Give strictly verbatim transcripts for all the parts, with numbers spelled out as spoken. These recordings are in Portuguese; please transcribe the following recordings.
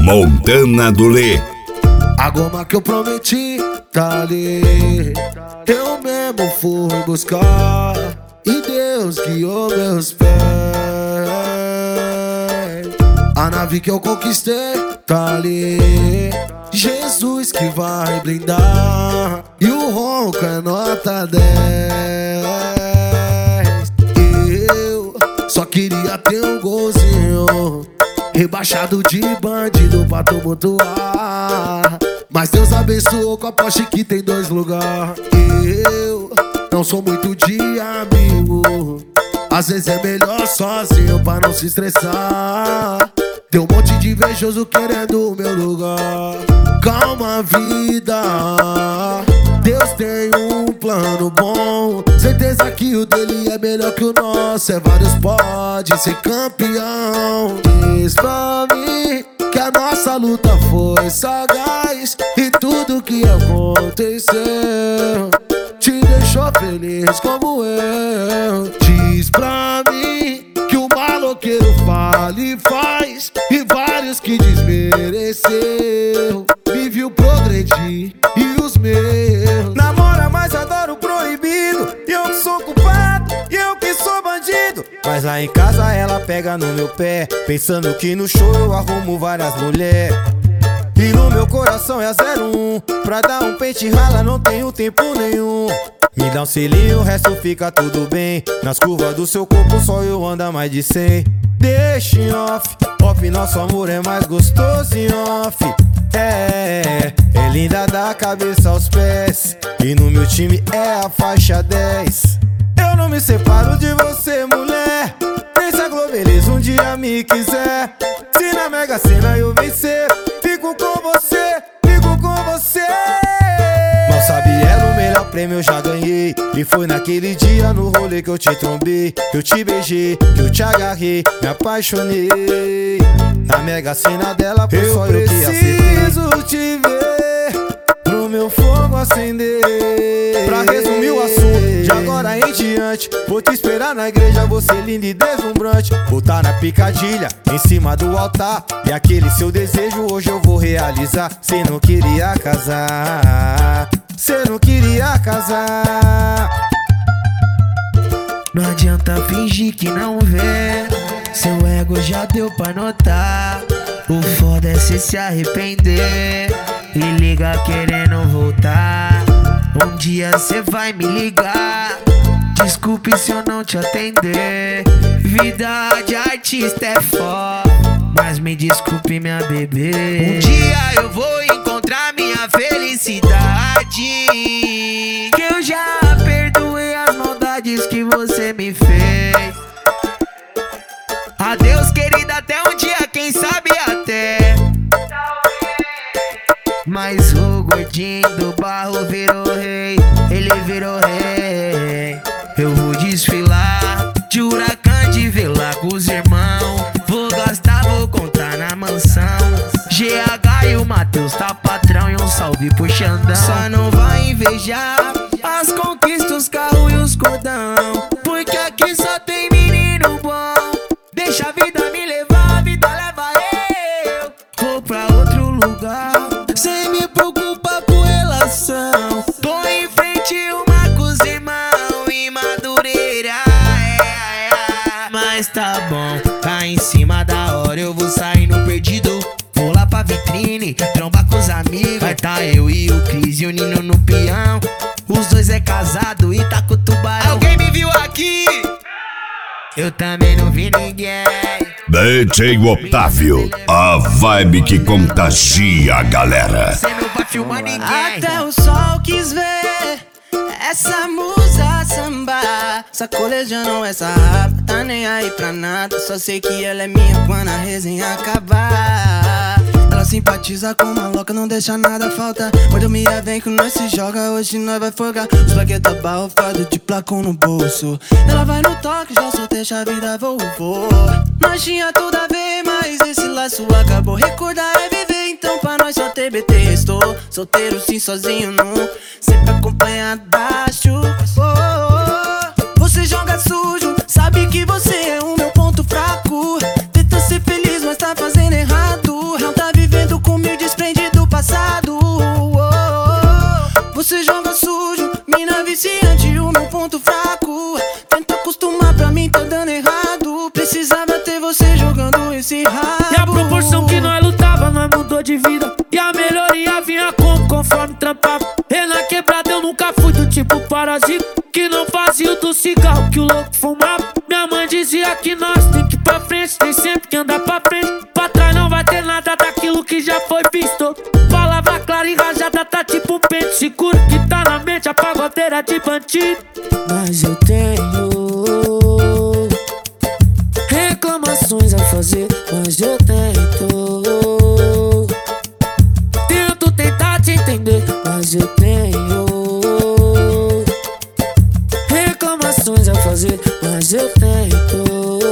Montana do Lê. A goma que eu prometi tá ali, eu mesmo fui buscar, e Deus guiou meus pés. A nave que eu conquistei tá ali, Jesus que vai blindar, e o ronco é nota dez. Eu só queria ter um golzinho, rebaixado de bandido pra tumultuar, mas Deus abençoou com a Porsche que tem dois lugares. Eu não sou muito de amigo, às vezes é melhor sozinho pra não se estressar. Tem um monte de invejoso querendo o meu lugar. Calma, vida, Deus tem um plano bom, certeza que o dele é melhor que o nosso. É vários pode ser campeão. Diz pra mim que a nossa luta foi sagaz, e tudo que aconteceu te deixou feliz como eu. Diz pra mim que o maloqueiro fala e faz, e vários que desmereceu me viu progredir, e os meus namora, mas adoro o proibido, e eu que sou culpado, e eu que sou bandido. Mas lá em casa ela pega no meu pé, pensando que no show eu arrumo várias mulheres. E no meu coração é zero um, pra dar um pente rala não tenho tempo nenhum. Me dá um selinho, o resto fica tudo bem, nas curvas do seu corpo só eu ando mais de cem. Deixa em off, off, nosso amor é mais gostoso em off. É, é linda da cabeça aos pés, e no meu time é a faixa dez. Eu não me separo de você, mulher, nem se a Globeleza um dia me quiser. Se na Mega Sena eu vencer, fico com você, fico com você. Mal sabe ela, o melhor prêmio eu já ganhei, e foi naquele dia no rolê que eu te trombei, que eu te beijei, que eu te agarrei, me apaixonei. Na Mega Sena dela foi só eu que acertei. Preciso te ver pro meu fogo acender. Pra resumir o assunto, de agora em diante vou te esperar na igreja, você linda e deslumbrante. Voltar na picadilha, em cima do altar, e aquele seu desejo hoje eu vou realizar. Cê não queria casar, cê não queria casar. Não adianta fingir que não vê, seu ego já deu pra notar. O foda é cê se arrepender e liga querendo voltar. Um dia cê vai me ligar, desculpe se eu não te atender. Vida de artista é foda, mas me desculpe minha bebê. Um dia eu vou encontrar minha felicidade, que eu já perdoei as maldades que você me fez. Adeus querida, até um dia, quem sabe até. Mas o gordinho do barro virou rei, ele virou rei. Eu vou desfilar de huracão de vela com os irmãos, vou gastar, vou contar na mansão. G H e o Matheus tá patrão, e um salve pro Xandão. Só não vai invejar as conquistas, os carros e os cordão, porque aqui só tem menino bom. Deixa a vida me levar, a vida leva eu. Vou pra outro lugar, sem me preocupar com relação. Tô em frente uma com os irmãos em Madureira, é, é, é. Mas tá bom, tá em cima da hora, eu vou sair no perdido. Vou lá pra vitrine, trombar com os amigos. Vai tá eu e o Cris e o Nino no peão. Os dois é casado e tá com o tubarão. Alguém me viu aqui? Eu também não vi ninguém. D J Otávio, a vibe que contagia a galera. Você não vai filmar ninguém. Até o sol quis ver essa musa sambar, sacolejando essa rapa, tá nem aí pra nada. Só sei que ela é minha quando a resenha acabar. Ela simpatiza com uma louca, não deixa nada faltar. Mordomia vem que nós se joga, hoje nós vai folgar. Os plaqueta barrofado de placão no bolso. Ela vai no toque, já só deixa a vida vovô. Nós tinha tudo a ver, mas esse laço acabou. Recordar é viver, então pra nós só T B T restou. Solteiro sim, sozinho não, sempre acompanhado da chuva. Oh, oh, oh. Você joga sujo, sabe que você é o meu ponto fraco. Tenta ser feliz, mas tá fazendo errado. Não tá vivendo pra mim tá dando errado. Precisava ter você jogando esse rabo. E a proporção que nós lutava, nós mudou de vida. E a melhoria vinha como, conforme trampava. E na quebrada eu nunca fui do tipo parasita que não fazia o do cigarro que o louco fumava. Minha mãe dizia que nós tem que ir pra frente, tem sempre que andar pra frente. Pra trás não vai ter nada daquilo que já foi visto. Palavra clara e rajada tá tipo um pente. Seguro que tá na mente a pagodeira de bandido. Mas eu tenho reclamações a fazer, mas eu tento. Tento tentar te entender, mas eu tenho reclamações a fazer, mas eu tento.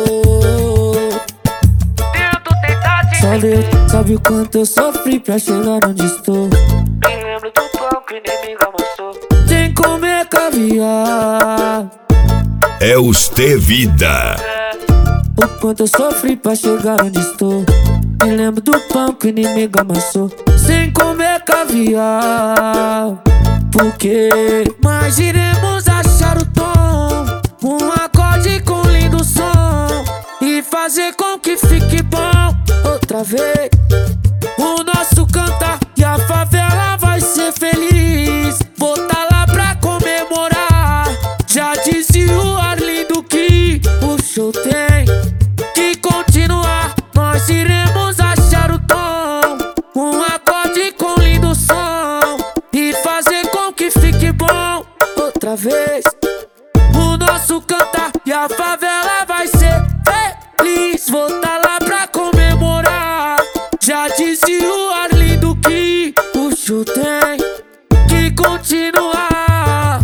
Tento tentar te entender. Sabe, sabe o quanto eu sofri pra chegar onde estou? Me lembro do pão que inimigo amassou. Sem comer caviar. É os T Vida. O quanto eu sofri pra chegar onde estou. Me lembro do pão que o inimigo amassou. Sem comer caviar. Porque mas iremos achar o tom, um acorde com lindo som, e fazer com que fique bom outra vez. O nosso cantar e a favela vai ser feliz. Vou tá lá pra comemorar. Já dizia o Arlindo que o show tem que continuar. Nós iremos achar o tom, um acorde com lindo som, e fazer com que fique bom outra vez. O nosso cantar e a favela vai ser feliz. Vou tá lá pra comemorar. Já dizia o Arlindo que o show tem que continuar.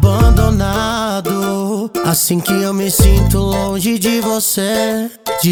Abandonado, assim que eu me sinto longe de você.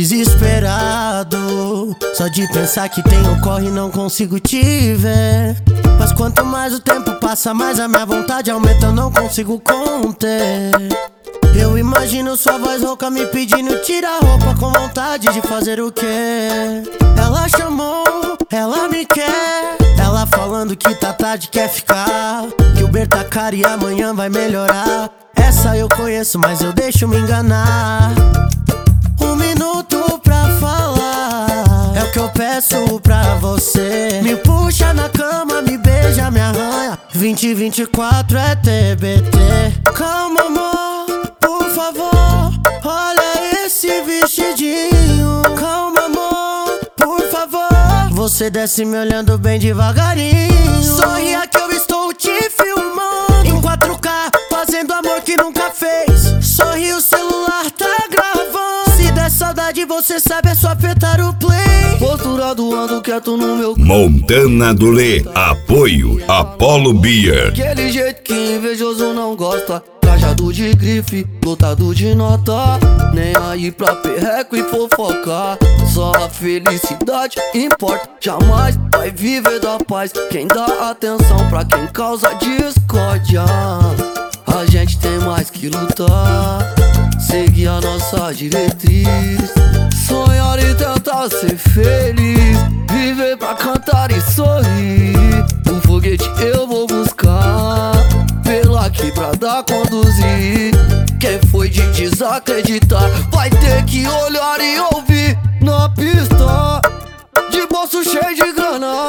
Desesperado, só de pensar que tenho corre e não consigo te ver. Mas quanto mais o tempo passa, mais a minha vontade aumenta, eu não consigo conter. Eu imagino sua voz rouca me pedindo tira a roupa, com vontade de fazer o quê? Ela chamou, ela me quer. Ela falando que tá tarde, quer ficar, que o ber tá caro e amanhã vai melhorar. Essa eu conheço, mas eu deixo me enganar. Um minuto pra falar é o que eu peço pra você. Me puxa na cama, me beija, me arranha. Vinte e vinte e quatro é T B T. Calma, amor, por favor, olha esse vestidinho. Calma, amor, por favor. Você desce me olhando bem devagarinho. Sorria que eu estou te filmando em quatro K, fazendo amor que nunca fez. Sorri, o celular tá gravando. Se der saudade, você sabe, é só apertar o play. Posturado, ando quieto no meu Montana do Lê, apoio Apollo Beer. aquele jeito que invejoso não gosta. Trajado de grife, lotado de nota. Nem aí pra perreco e fofocar. Só a felicidade importa. Jamais vai viver da paz quem dá atenção pra quem causa discórdia. A gente tem mais que lutar, seguir a nossa diretriz, sonhar e tentar ser feliz, viver pra cantar e sorrir. Um foguete eu vou buscar, pela quebrada conduzir. Quem foi de desacreditar vai ter que olhar e ouvir. Na pista, de bolso cheio de grana,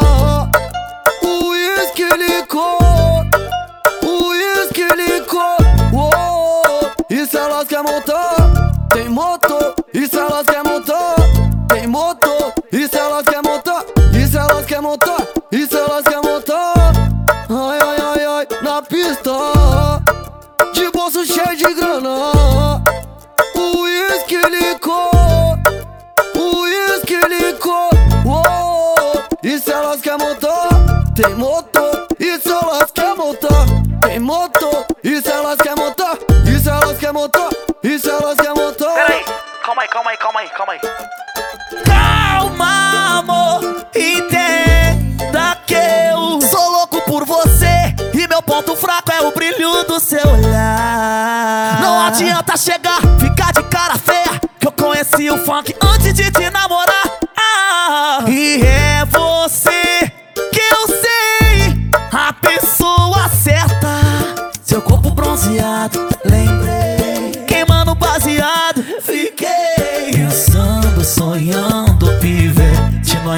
o uísque licor, o uísque licor. Oh, e se elas querem montar, tem motor. E se elas querem montar, tem motor. E se elas querem montar, e se elas querem montar, e se elas querem montar. Ai, ai, ai, ai, na pista, de bolso cheio de grana, o uísque licor, o uísque licor. Oh, e se elas querem montar, tem motor. E se elas querem montar, tem motor. E se elas querem montar, e se elas querem montar, e se elas querem montar. Peraí, calma aí, calma aí, calma aí, calma aí. Calma, amor, entenda que eu sou louco por você, e meu ponto fraco é o brilho do seu olhar. Não adianta chegar, ficar de cara feia, que eu conheci o funk antes de te namorar. Ah, e é você que eu sei, a pessoa certa. Seu corpo bronzeado, lembrei, queimando baseado.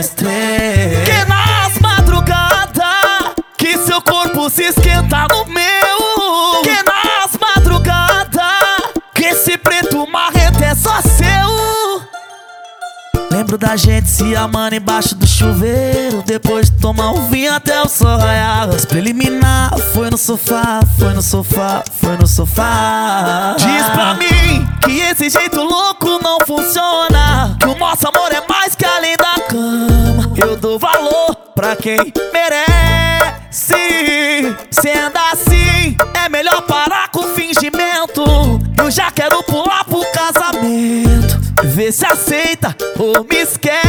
estresse. Que nas madrugadas que seu corpo se esquenta no meu. Que nas madrugadas que esse preto marrento é só seu. Lembro da gente se amando embaixo do chuveiro, depois de tomar um vinho até o sol raiar. As preliminar foi no sofá, foi no sofá, foi no sofá. Diz pra mim que esse jeito louco não funciona, que o nosso amor é mais que além da cama. Eu dou valor pra quem merece. Se anda assim, é melhor parar com o fingimento. Eu já quero pular pro casamento. Vê se aceita ou me esquece.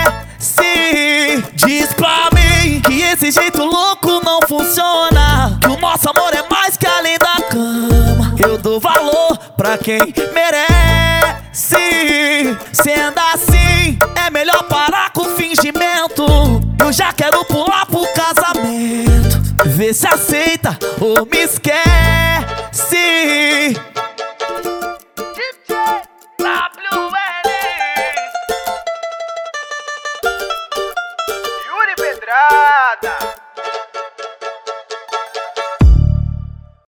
Diz pra mim que esse jeito louco não funciona, que o nosso amor é mais que além da cama. Eu dou valor pra quem merece. Se anda assim, é melhor parar com o fingimento. Eu já quero pular pro casamento. Vê se aceita ou me esquece.